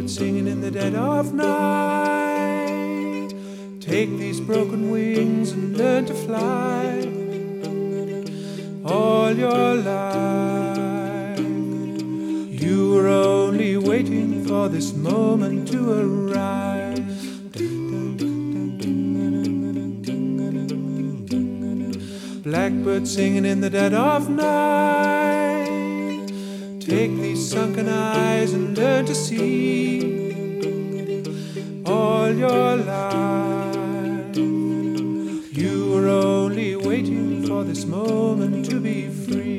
Blackbird singing in the dead of night. Take these broken wings and learn to fly all your life. You were only waiting for this moment to arrive. Blackbird singing in the dead of night. Take these sunken eyes and learn to see all your life. You were only waiting for this moment to be free.